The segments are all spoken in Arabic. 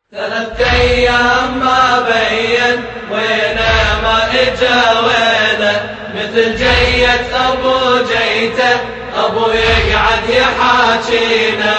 3 أيام ما بين وينه ما إجا وينه، مثل جية أبو جيته أبو يقعد يحاكينا.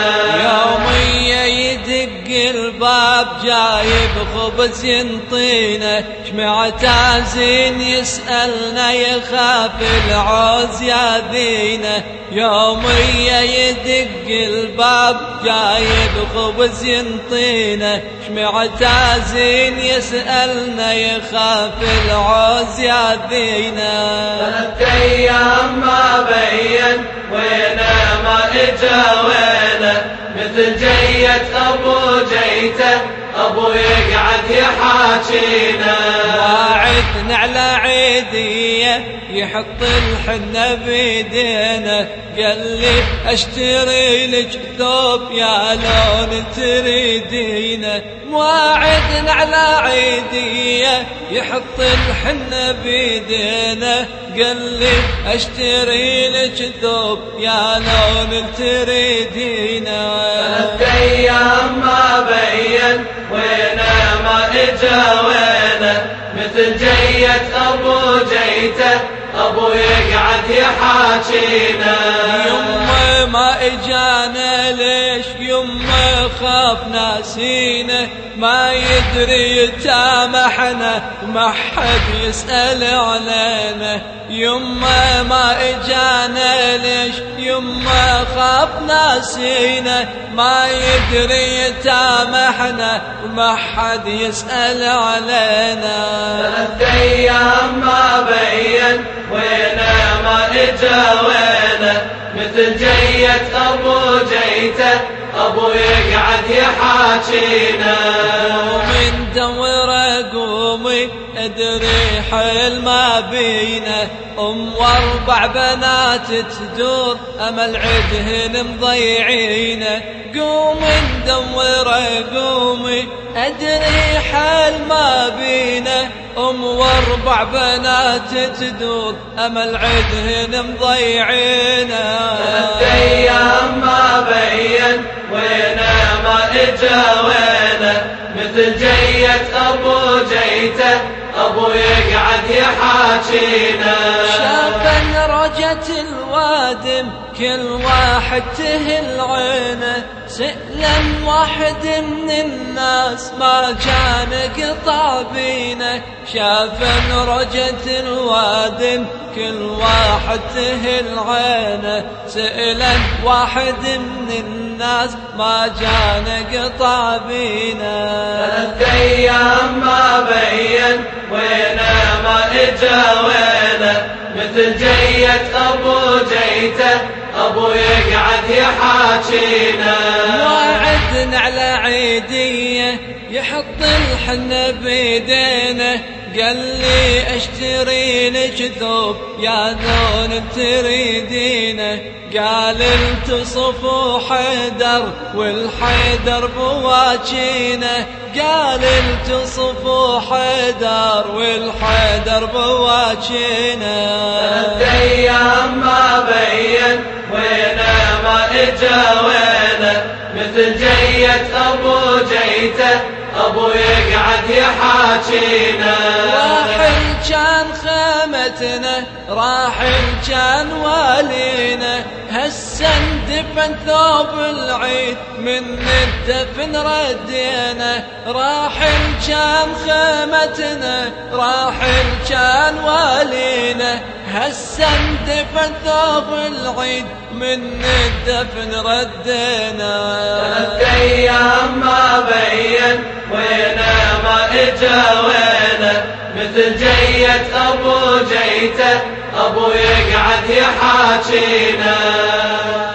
يوميا يدق الباب جايب خبز ينطينا، شمعت عزين يسألنا يخاف العوز ياذينا. يوميا يدق الباب جايب خبز ينطينا، شمعت عزين يسألنا يخاف العوز ياذينا. 3 أيام ما بين وينه ما إجا وينه، مثل جية أبو جيته أبو يقعد يحاكينا. واعدنا على عيدية يحط الحنة بيدينا، قال لي اشتري لك ثوب يا لون تريدينه. واعدنا على عيدية يحط الحنة بيدينا، قال لي اشتري لك ثوب يا لون تريدينه. 3 أيام ما بين وينه ما إجا وينه، مثل جية أبو جيته أبو يقعد يحاكينا. يمه ما إجانا ليش يمه خاف ناسينه، ما يدري يتامحنا وما حد يسأل علينا. يمه ما إجانا ليش يمه خاف ناسينه، ما يدري يتامحنا وما حد يسأل علينا. 3 أيام ما بين وينه ما إجا وينه، مثل جية أبو جيته أبو يقعد يحاكينا. ومن دور قومي ادري حيل ما بينا، و4 بنات تدور امل عدهن مضيعينا. قوم ندور قومي ادري حيل ما بينا، 4 بنات تدور امل عدهن مضيعينا. 3 أيام ما بين وينه ما إجا وينه، مثل جية أبو جيته أبو يقعد يحاكينا. شافن رجت الوادم كل واحد تهل عينه، سئلا واحد من الناس ما كان قطع بينه. شافن رجت الوادم كل واحد تهل عينه، سئلا واحد من الناس ما كان قطع بينه. 3 أيام ما بين وينه ما إجا وينه، مثل جية أبو جيته أبو يقعد يحاكينا. وعدنا على عيدية يحط الحنة بيدينا، قال لي اشتري لك ثوب يا لون تريدينه. قال التصفوا حيدر والحيدر بواجينه، قال التصفوا حيدر والحيدر بواجينه. 3 أيام ما بين وينه ما إجا وينه، مثل جية أبو جيته أبو يقعد يحاكينا. راحل كان خيمتنا راحل كان والينا، هسا اندفن ثوب العيد من الدفن ردينا. راحل كان خيمتنا راحل كان والينا، هسا اندفن ثوب العيد من الدفن ردينا. 3 أيام ما بين وينه ما إجا وينه، مثل جية أبو جيته أبو يقعد يحاكينا.